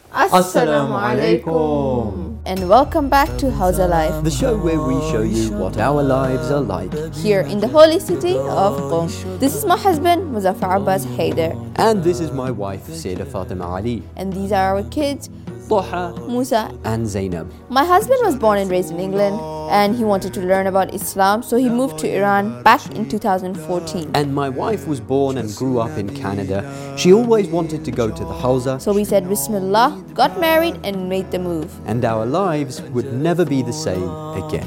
Assalamu alaikum. And welcome back to Hawza Life, The show where we show you what our lives are like. here in the holy city of Qom. This is my husband, Muzaffar Abbas Haider. And this is my wife, Sayyidah Fatima Ali, And these are our kids, Taha Musa. and Zainab. My husband was born and raised in England, and he wanted to learn about Islam, so he moved to Iran back in 2014. And my wife was born and grew up in Canada. She always wanted to go to the Hawza, So we said Bismillah, got married, and made the move. and our lives would never be the same again.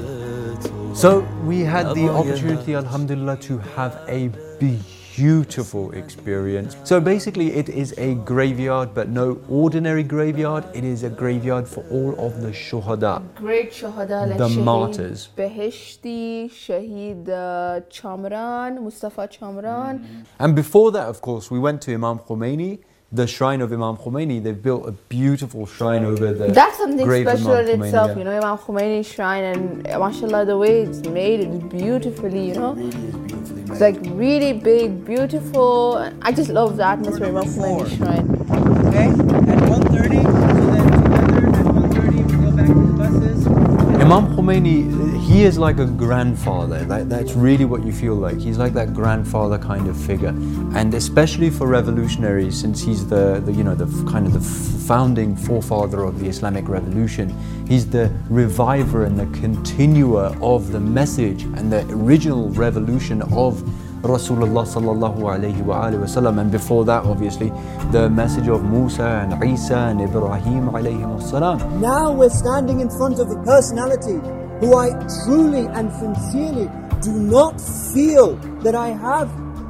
So we had the opportunity, alhamdulillah, to have a beautiful experience. So basically it is a graveyard, but no ordinary graveyard. It is a graveyard for all of the shuhada. Great Shahada like The Shaheed martyrs. Beheshti, Shaheed Chamran, Mustafa Chamran. And before that, of course, we went to Imam Khomeini, the shrine of Imam Khomeini. They've built a beautiful shrine over there. That's something grave of special Imam in Khomeini, itself, yeah. you know, Imam Khomeini shrine, and mashallah, the way it's made, it's beautifully, you know. It's like really big, beautiful. I just love the atmosphere of Imam Khomeini shrine. Okay, at 1:30, so then together at 1:30 we go back to the buses. Imam Khomeini, he is like a grandfather. That's really what you feel like. He's like that grandfather kind of figure, and especially for revolutionaries, since he's the kind of the founding forefather of the Islamic Revolution. He's the reviver and the continuer of the message and the original revolution of Rasulullah sallallahu alayhi wa alihi wasallam, and before that, obviously, the message of Musa and Isa and Ibrahim alayhi wassalam. Now we're standing in front of a personality who I truly and sincerely do not feel that I have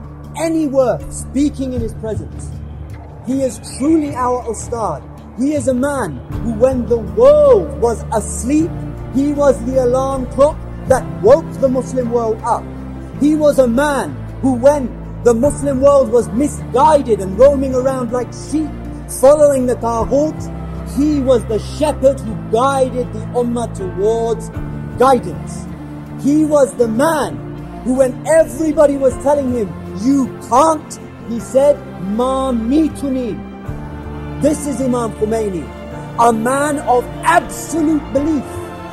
any worth speaking in his presence. He is truly our Ustad. He is a man who, when the world was asleep, he was the alarm clock that woke the Muslim world up. He was a man who, when the Muslim world was misguided and roaming around like sheep, following the Taghut, he was the shepherd who guided the Ummah towards guidance. He was the man who, when everybody was telling him, you can't, he said, Ma mituni. This is Imam Khomeini, a man of absolute belief.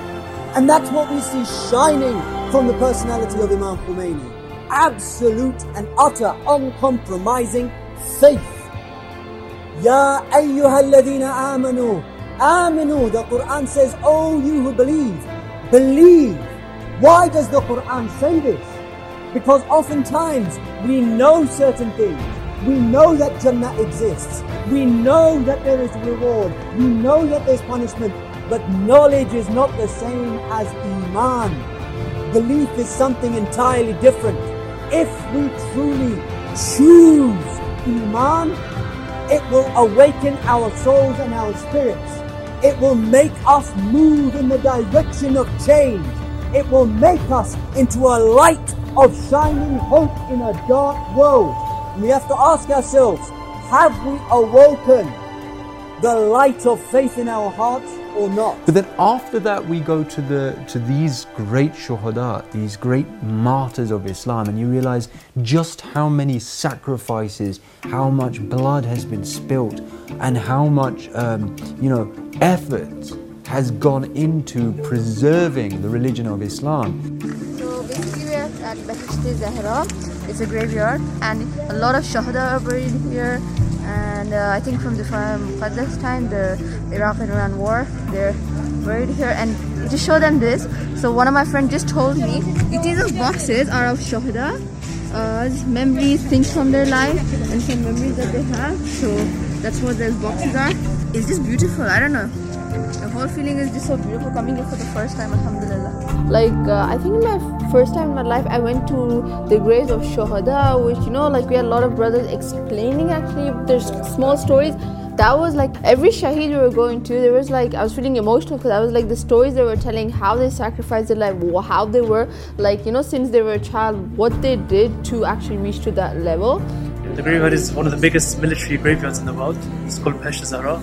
And that's what we see shining from the personality of Imam Khomeini. Absolute and utter, uncompromising faith. Ya ayyuhalladhina amanu. Aminu, the Quran says, oh you who believe, believe. Why does the Quran say this? Because oftentimes we know certain things. We know that Jannah exists. We know that there is reward. We know that there's punishment. But knowledge is not the same as Iman. Belief is something entirely different. If we truly choose Iman, it will awaken our souls and our spirits. It will make us move in the direction of change. It will make us into a light of shining hope in a dark world. We have to ask ourselves, have we awoken the light of faith in our hearts or not? But then after that, we go to these great shuhada, these great martyrs of Islam, and you realize just how many sacrifices, how much blood has been spilt, and how much effort has gone into preserving the religion of Islam. So basically we're at Beheshti Zahra. It's a graveyard, and a lot of Shahada are buried here. And I think from the Muqaddas time, the Iraq and Iran war, they're buried here. And to show them this, so one of my friends just told me, these boxes are of Shahada, memories, things from their life, and some memories that they have. So that's what those boxes are. It's just beautiful, I don't know. The whole feeling is just so beautiful coming here for the first time, alhamdulillah. Like, I think in my first time in my life, I went to the graves of Shuhada, which, you know, like we had a lot of brothers explaining actually there's small stories. That was like, every Shaheed we were going to, there was like, I was feeling emotional because I was like, the stories they were telling, how they sacrificed their life, how they were, like, you know, since they were a child, what they did to actually reach to that level. The graveyard is one of the biggest military graveyards in the world. It's called Beheshti Zahra.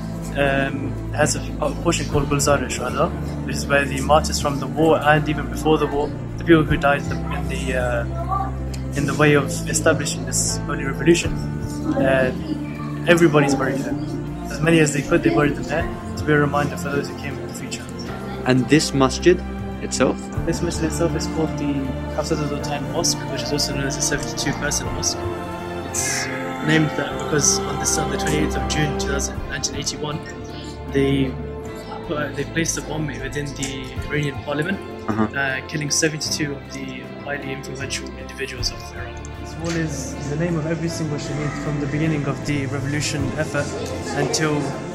It has a portion called Gulzar Shuhada, which is where the martyrs from the war and even before the war, the people who died in the way of establishing this holy revolution, everybody's buried there. as many as they could, they buried them there to be a reminder for those who came in the future. And this masjid itself? This masjid itself is called the Hafsat al-Tain Mosque, which is also known as the 72-person mosque. It's named that because on the 28th of June 1981, they placed a bomb within the Iranian parliament, killing 72 of the highly influential individuals of Iran. This wall is the name of every single shaheed from the beginning of the revolution effort until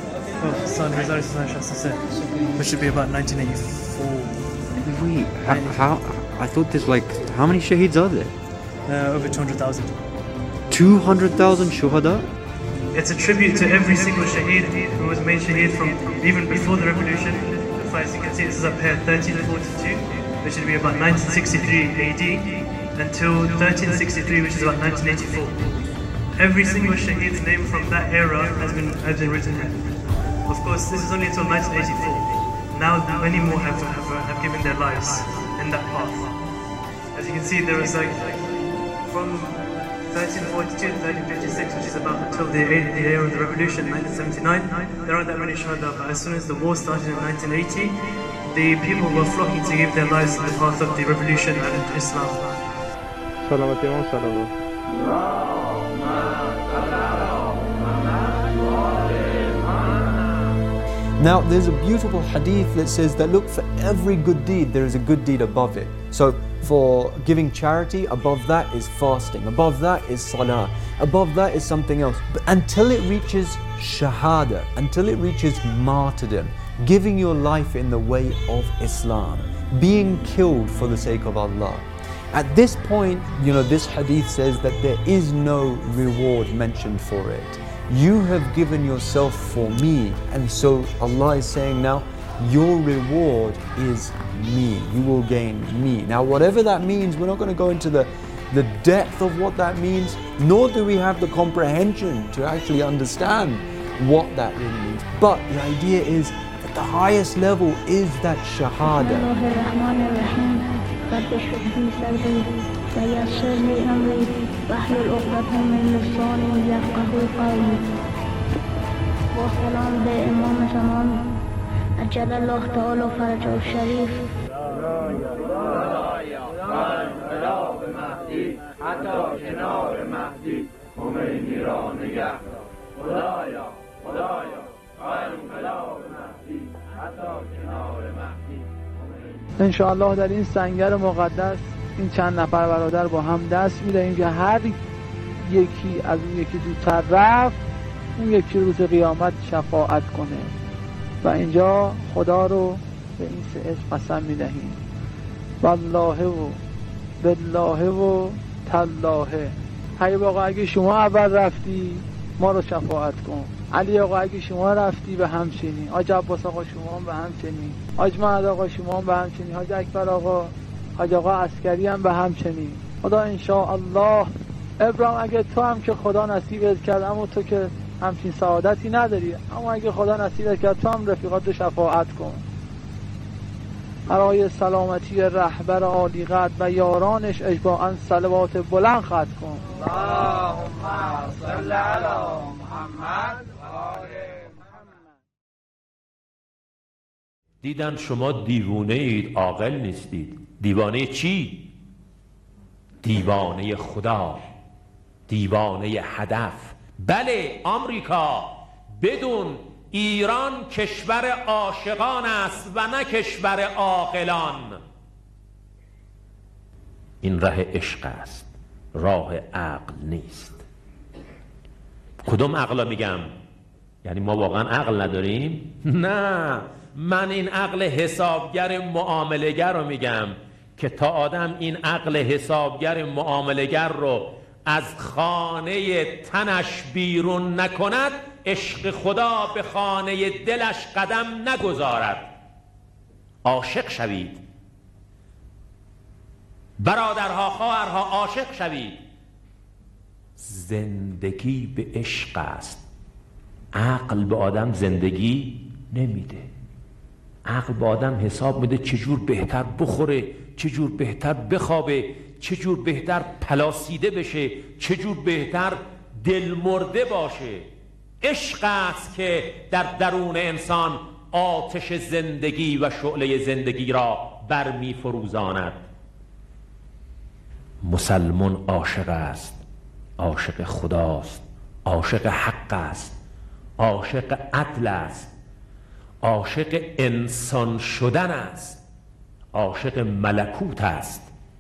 which should be about 1984. Wait, how? I thought there's like, how many shaheeds are there? Over 200,000. 200,000 shuhada? It's a tribute to every single shaheed who was made shaheed from even before the revolution. As you can see, this is up here 1342, which should be about 1963 AD, until 1363, which is about 1984. Every single shaheed's name from that era has been written here. Of course, this is only until 1984. Now many more have given their lives in that path. As you can see, there was like from 1342 to 1356, which is about until the era of the revolution, 1979. There aren't that many shuhada, but as soon as the war started in 1980, the people were flocking to give their lives in the path of the revolution and Islam. Now, there's a beautiful hadith that says that, look, for every good deed, there is a good deed above it. So, for giving charity, above that is fasting, above that is salah, above that is something else. But until it reaches shahada, until it reaches martyrdom, giving your life in the way of Islam, being killed for the sake of Allah. At this point, this hadith says that there is no reward mentioned for it. You have given yourself for me, and so Allah is saying now, your reward is me. You will gain me. Now, whatever that means, we're not going to go into the depth of what that means, nor do we have the comprehension to actually understand what that really means. But the idea is that the highest level is that shahada. ويسر لي أمري واحلل عقدة من لساني يفقهوا قولي والسلام بإمام زمان أجل الله تعالى فرجه الشريف حتى کنار مهدی خمینی را نگه خدایا انقلاب مهدی حتی کنار مهدی ان شاء الله در این سنگر مقدس این چند نفر برادر با هم دست میدهیم که هر یکی از اون یکی زودتر رفت، اون یکی روز قیامت شفاعت کنه. و اینجا خدا رو به این سه اسم قسم میدهیم: والله و بالله و تالله. هی آقا اگه شما اول رفتی ما رو شفاعت کن. علی آقا اگه شما رفتی به همچنین. حاج عباس آقا شما هم به همچنین. حاج مهد آقا شما هم به همچنین. حاج اکبر آقا، حاج آقا عسکری هم به همچنین. خدا انشاءالله. ابراهیم اگه تو هم که خدا نصیبت کرد، اما تو که همچین سعادتی نداری، اما اگه خدا نصیبت کرد تو هم رفیقات رو شفاعت کن. برای سلامتی رهبر عالی قدر و یارانش اجماعاً صلوات بلند ختم کن. اللهم صل علی محمد و آل محمد. دیدن شما دیوانه اید، عاقل نیستید. دیوانه چی؟ دیوانه خدا، دیوانه هدف. بله، آمریکا بدون ایران کشور عاشقان است و نه کشور عاقلان. این راه عشق است، راه عقل نیست. کدوم عقلا میگم؟ یعنی ما واقعا عقل نداریم؟ نه، من این عقل حسابگر معامله‌گر رو میگم که تا آدم این عقل حسابگر معامله‌گر رو از خانه تنش بیرون نکند، عشق خدا به خانه دلش قدم نگذارد. عاشق شوید برادرها، خواهرها، عاشق شوید. زندگی به عشق است. عقل به آدم زندگی نمیده. عقل به آدم حساب میده چجور بهتر بخوره، چجور بهتر بخوابه، چجور بهتر پلاسیده بشه، چجور بهتر دلمرده باشه. عشق است که در درون انسان آتش زندگی و شعله زندگی را برمی فروزاند. مسلمان عاشق است، عاشق خداست، عاشق حق است، عاشق عدل است، عاشق انسان شدن است، عاشق ملکوت است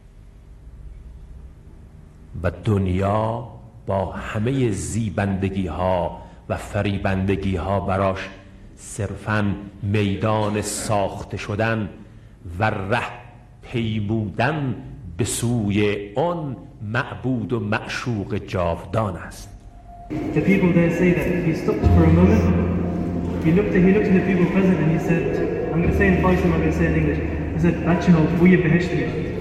و دنیا با همه زیبندگی ها و فریبندگی ها براش صرفاً میدان ساخته شدن و ره پیمودن به سوی آن معبود و معشوق جاودان است. The people there say that he stopped for a moment. He looked at the people present and he said, I'm going to say in Farsi, I'm going to say in English. He said, "Bachino, buye beheshti."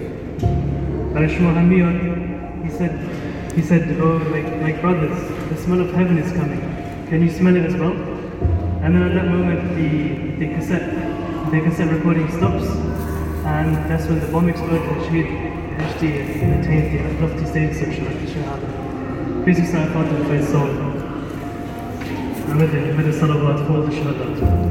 He said, oh, like brothers, the smell of heaven is coming. Can you smell it as well? And then at that moment, the cassette recording stops, and that's when the bomb explodes and Shaheed Beheshti attains the lofty status of Shahada. Please recite Fatima for his soul. And with the salawat for the Shahadat.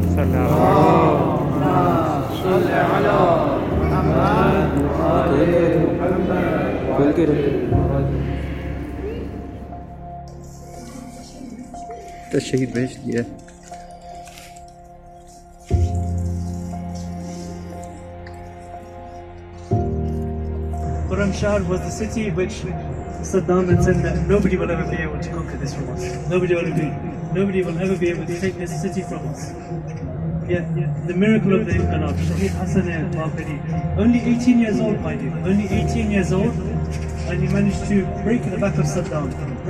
That's Shaheed Beheshti, yeah. Khurramshahr was the city which Saddam had said that nobody will ever be able to conquer this from us. Nobody will ever be able to take this city from us. Yet the miracle of the Inqilab, Shaheed Hassan al-Baqiri, only 18 years old, mind you, only 18 years old, and he managed to break the back of Saddam.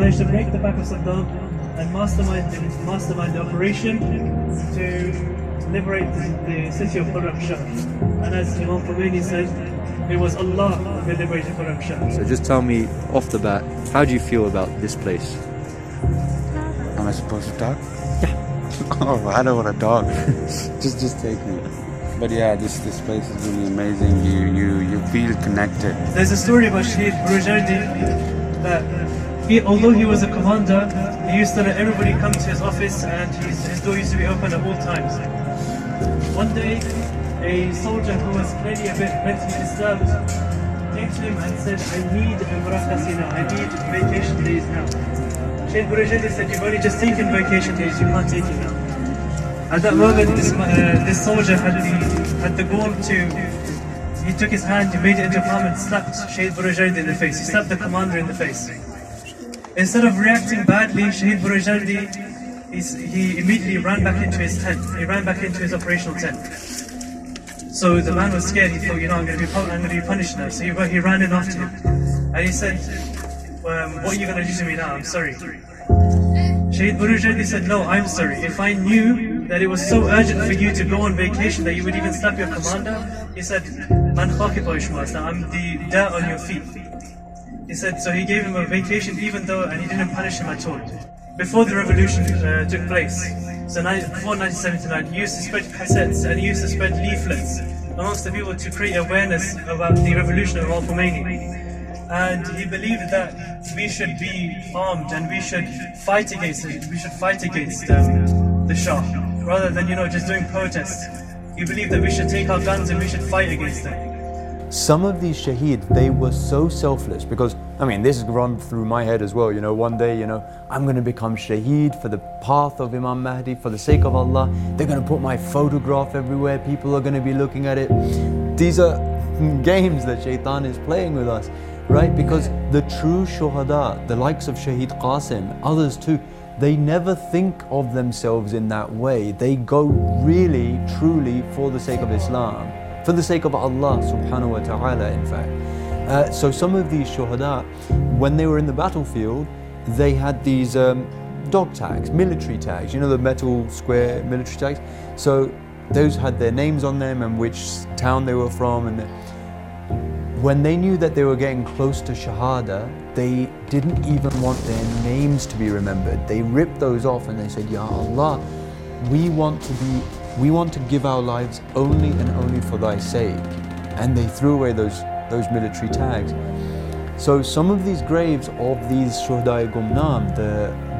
And mastermind the operation to liberate the city of Khurramshahr. And as Imam Khomeini said, it was Allah who liberated Khurramshahr. So just tell me off the bat, how do you feel about this place? Am I supposed to talk? Yeah. Oh, I don't want to talk. just take me. But yeah, this place is really amazing. You feel connected. There's a story about Shaheed Burjardi that although he was a commander, he used to let everybody come to his office and his door used to be open at all times. One day, a soldier who was clearly a bit mentally disturbed came to him and said, I need a murakhasi now, I need vacation days now. Shaheed Burjardi said, you've only just taken vacation days, you can't take it now. At that moment, this soldier had the goal to, he took his hand, he made it into a palm and slapped Shaheed Burjardi in the face. He slapped the commander in the face. Instead of reacting badly, Shaheed Burjardi, he immediately ran back into his tent. He ran back into his operational tent. So the man was scared. He thought, I'm going to be punished now. So he ran in after him. And he said, what are you going to do to me now? I'm sorry. Shaheed Burjardi said, no, I'm sorry. If I knew that it was so urgent for you to go on vacation that you would even slap your commander, he said, Man khaki pa ishmas, I'm the dirt on your feet. He said, so he gave him a vacation and he didn't punish him at all. Before the revolution took place, so before 1979, he used to spread cassettes and he used to spread leaflets amongst the people to create awareness about the revolution of Imam Khomeini. And he believed that we should be armed and we should fight against it. We should fight against the Shah, rather than just doing protests. He believed that we should take our guns and we should fight against them. Some of these shaheed, they were so selfless because, this has run through my head as well, one day, I'm going to become shaheed for the path of Imam Mahdi, for the sake of Allah. They're going to put my photograph everywhere, people are going to be looking at it. These are games that Shaitan is playing with us, right? Because the true shuhada, the likes of Shaheed Qasim, others too, they never think of themselves in that way. They go really, truly for the sake of Islam. For the sake of Allah subhanahu wa ta'ala, in fact. So some of these shuhada, when they were in the battlefield, they had these dog tags, military tags, the metal square military tags. So those had their names on them and which town they were from. And when they knew that they were getting close to Shahada, they didn't even want their names to be remembered. They ripped those off and they said, Ya Allah, we want to give our lives only and only for thy sake. And they threw away those military tags. So some of these graves of these Shuhada-e Gumnam, the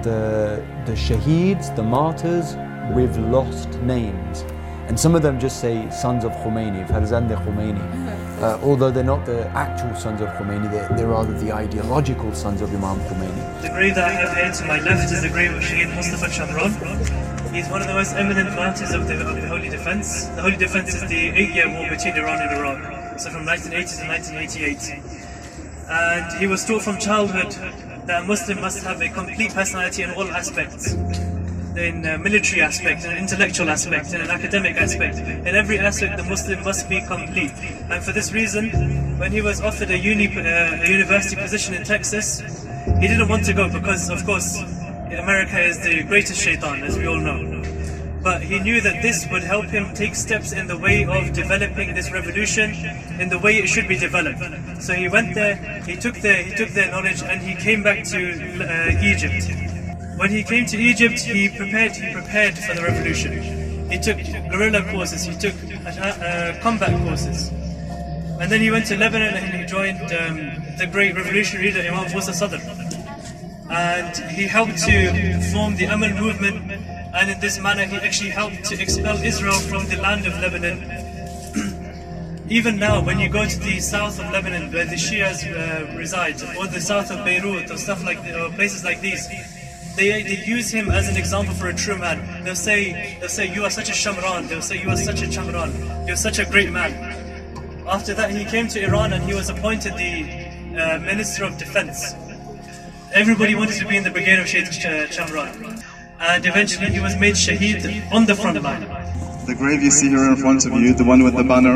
the shaheeds, the martyrs with lost names. And some of them just say sons of Khomeini, Farzand Khomeini. Although they're not the actual sons of Khomeini, they're rather the ideological sons of Imam Khomeini. The grave that I have here to my left is the grave of Shaheed Mustafa Shamran. He's one of the most eminent martyrs of the Holy Defense. The Holy Defense is the 8-year war between Iran and Iraq, so from 1980 to 1988. And he was taught from childhood that a Muslim must have a complete personality in all aspects. In a military aspect, in an intellectual aspect, in an academic aspect. In every aspect, the Muslim must be complete. And for this reason, when he was offered a university position in Texas, he didn't want to go because, of course, America is the greatest shaitan, as we all know. But he knew that this would help him take steps in the way of developing this revolution in the way it should be developed. So he went there, he took their knowledge, and he came back to Egypt. When he came to Egypt, he prepared for the revolution. He took guerrilla courses, he took combat courses. And then he went to Lebanon and he joined the great revolutionary leader Imam Musa Sadr. And he helped to form the Amal movement, and in this manner he actually helped to expel Israel from the land of Lebanon. Even now, when you go to the south of Lebanon where the Shias reside, or the south of Beirut, or or places like these, they use him as an example for a true man. They'll say, you are such a Shamran, they'll say, you are such a Chamran, you're such a great man. After that, he came to Iran and he was appointed the Minister of Defense. Everybody wanted to be in the brigade of Shaheed Shamran. And eventually he was made Shaheed on the front line. The grave you see here in front of you, the one with the banner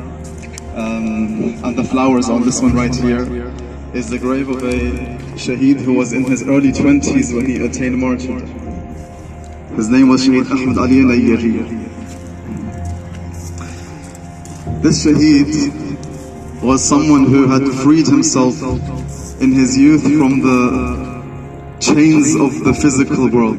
and the flowers on this one right here, is the grave of a Shaheed who was in his early 20s when he attained martyrdom. His name was Shaheed Ahmed Ali Nayyari. This Shaheed was someone who had freed himself in his youth from the chains of the physical world.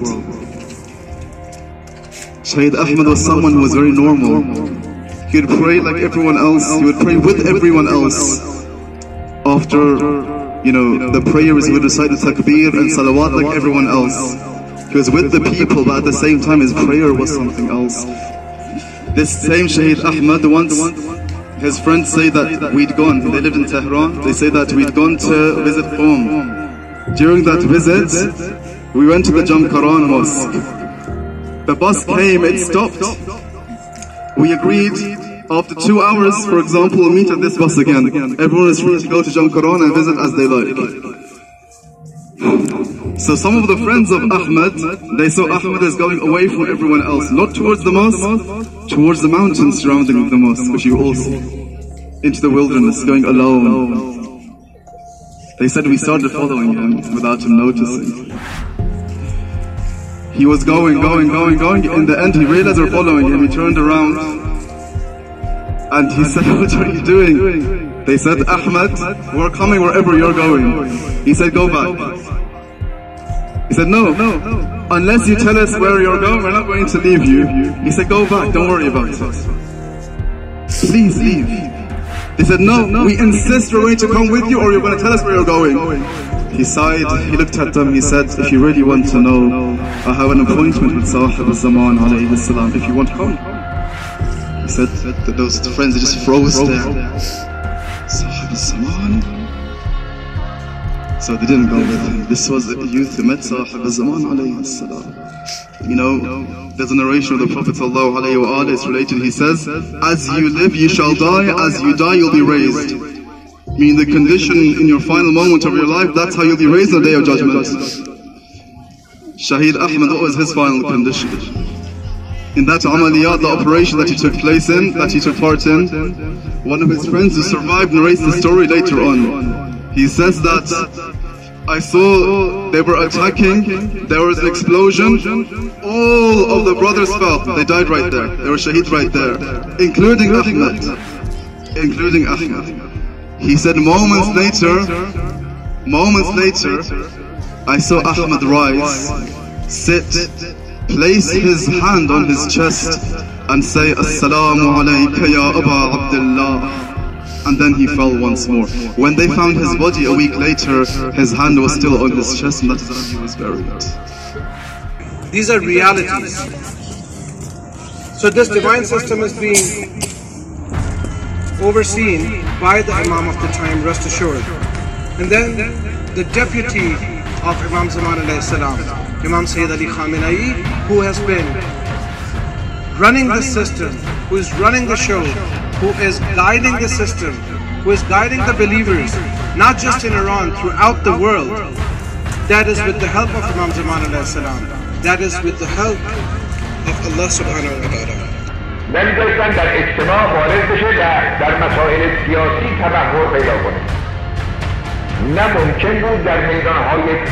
Shaheed Ahmed was someone who was very normal. He would pray like everyone else, he would pray with everyone else. After, the prayers, he would recite the takbir and salawat like everyone else. He was with the people, but at the same time his prayer was something else. This same Shaheed Ahmed, once his friends say that we'd gone, they lived in Tehran, they say that we'd gone to visit Qom. During that visit, we went to the Jamkaran Mosque. The bus came, it stopped. We agreed, after 2 hours, for example, we'll meet at this bus again. Everyone is free to go to Jamkaran and visit as they like. So some of the friends of Ahmed, they saw Ahmed as going away from everyone else, not towards the mosque, towards the mountains surrounding the mosque, which you all see, into the wilderness, going alone. They said we started following him without him noticing. He was going. In the end, he realized we're following him. He turned around and he said, "What are you doing?" They said, "Ahmed, we're coming wherever you're going." He said, "Go back." He said, no, unless you tell us where you're going, we're not going to leave you. He said, "Go back, don't worry about it. Please leave." They said, "No, we insist we're going to come with you or you're going to tell us where you're going." He sighed, he looked at them, he said, "If you really want to know, I have an appointment with Sahib al-Zaman alayhi salam. If you want to come." He said that those friends just froze there. Sahib al-Zaman? So they didn't go with him. This was the youth who met Sahib al-Zaman alayhi salam. There's a narration of the Prophet sallallahu alayhi wa alayhi, it's related, he says, "As you live you shall die, as you die you'll be raised." Meaning the condition in your final moment of your life, that's how you'll be raised on the day of judgment. Shaheed Ahmed, what was his final condition? In that amaliyat, the operation that he took place in, that he took part in, one of his friends who survived narrates the story later on. He says that, "I saw they were attacking, there was an explosion, all of the brothers fell, they died right there, they were shaheed right there, including Ahmed. He said, moments later, I saw Ahmed rise, sit, place his hand on his chest and say, Assalamu alayka ya Aba Abdullah. and then he fell once more. When they found his body a week later, his hand was still on his chest, and that is how he was buried. These are realities. So this divine system is being overseen by the Imam of the time, rest assured. And then the deputy of Imam Zaman alayhi salam, Imam Sayyid Ali Khamenei, who has been running the system, who is running the show, who is guiding the system, who is guiding the believers, not just in Iran, throughout the world. That is with the help of Imam Zaman alayhi salam. That is with the help of Allah subhanahu wa ta'ala. نمی‌ذاشتن در اجتماع وارد بشه در مسائل سیاسی تبحر پیدا کنه. نه ممکن بود در میدان‌های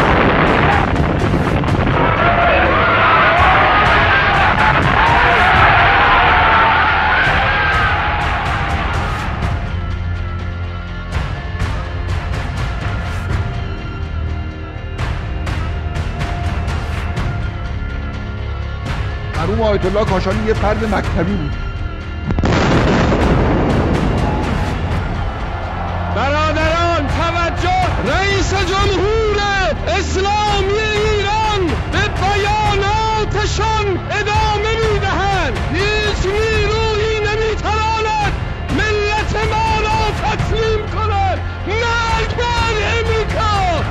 مرحوم آیت الله کاشانی یه فرد مکتبی بود. برادران توجه، رئیس جمهور اسلامی ایران به بیاناتشان ادامه میدهند. هیچ نیرویی نمیتواند ملت ما را تسلیم کند. مرگ بر امریکا.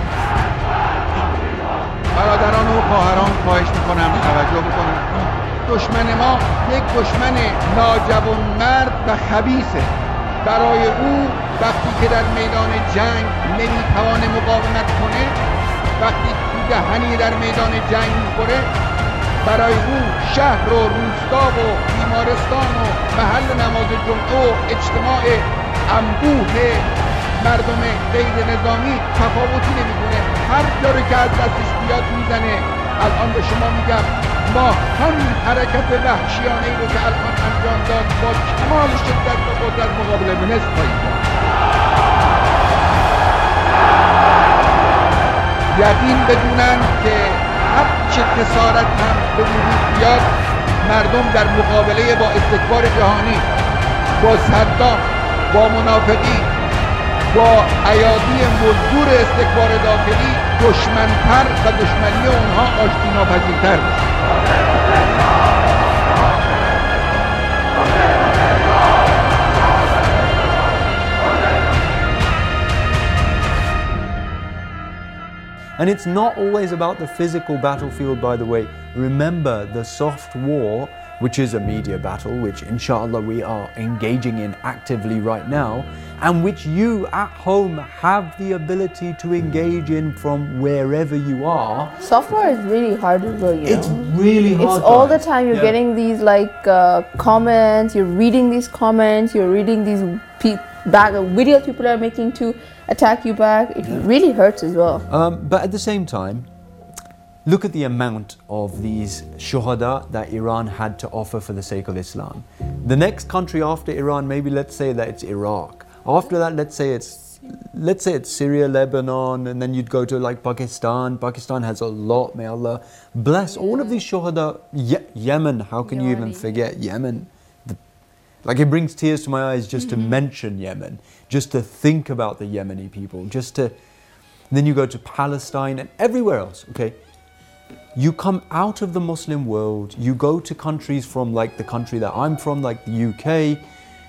برادران و خواهران خواهش میکنم توجه بکنید. دشمن ما یک دشمن ناجوانمرد و خبیثه. برای او وقتی که در میدان جنگ نمیتوانه مقاومت کنه، وقتی تو دهنی در میدان جنگ میخوره، برای او شهر و روستا و بیمارستان و محل نماز جمعه و اجتماع انبوه مردم غیر نظامی تفاوتی نمیکنه. هر جا رو که از دستش بیاد میزنه. الان به شما میگم ما همین حرکت وحشیانه ای رو که الان انجام داد با کمال شدت و قدرت مقابل به نصف خواهیم کرد. یقین بدونن که هر چه خسارت هم به وجود بیاد، مردم در مقابله با استکبار جهانی، با صدام، با منافقی، با ایادی مزدور استکبار داخلی دشمنتر و دشمنی اونها آشتی ناپذیرتر است. And it's not always about the physical battlefield, by the way. Remember, the soft war, which is a media battle, which inshallah we are engaging in actively right now, and which you at home have the ability to engage in from wherever you are. Software is really hard as well, you It's know. really hard. It's all the time you're getting these comments, you're reading these comments, you're reading these videos people are making to attack you back. It really hurts as well. But at the same time, look at the amount of these shuhada that Iran had to offer for the sake of Islam. The next country after Iran, maybe let's say that it's Iraq. After that, let's say it's Syria, Lebanon, and then you'd go to like Pakistan. Pakistan has a lot, may Allah bless all of these shuhada. Yemen, how can you even forget Yemen? Like it brings tears to my eyes just to mention Yemen, just to think about the Yemeni people, then you go to Palestine and everywhere else, okay? You come out of the Muslim world, you go to countries from like the country that I'm from, like the UK,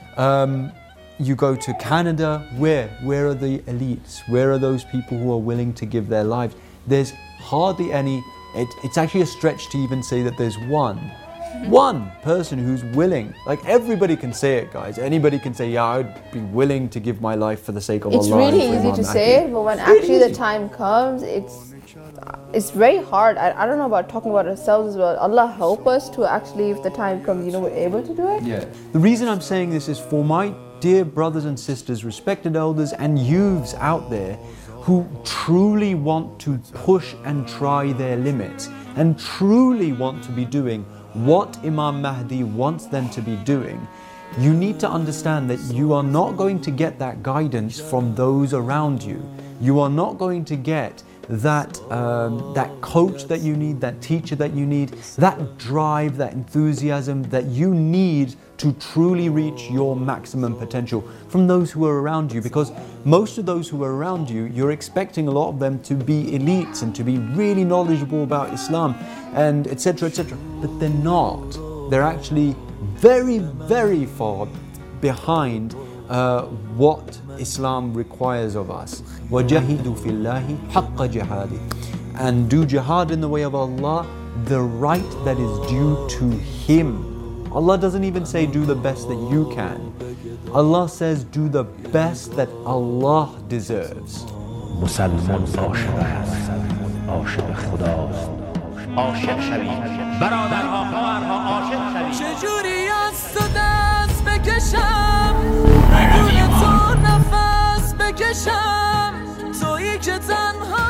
you go to Canada, where are the elites? Where are those people who are willing to give their lives? There's hardly any, it's actually a stretch to even say that there's one person who's willing. Like everybody can say it, guys. Anybody can say, yeah, I'd be willing to give my life for the sake of Allah. It's really easy to say, but when actually the time comes, it's very hard. I don't know about talking about ourselves as well. Allah help us to actually, if the time comes, we're able to do it. Yeah. The reason I'm saying this is for my dear brothers and sisters, respected elders and youths out there who truly want to push and try their limits and truly want to be doing what Imam Mahdi wants them to be doing. You need to understand that you are not going to get that guidance from those around you. You are not going to get that coach that you need, that teacher that you need, that drive, that enthusiasm that you need to truly reach your maximum potential from those who are around you. Because most of those who are around you, you're expecting a lot of them to be elites and to be really knowledgeable about Islam and etc., etc. But they're not. They're actually very, very far behind what Islam requires of us. وَجَاهِدُوا فِي اللَّهِ حَقَّ جِهَادِهِ. And do jihad in the way of Allah, the right that is due to Him. Allah doesn't even say do the best that you can. Allah says do the best that Allah deserves. مسلمان عاشق است، عاشق خداست. عاشق شوید برادرها خواهرها، عاشق شوید. چجوری از تو دست بکشم، بدون تو نفس بکشم، تویی که تنها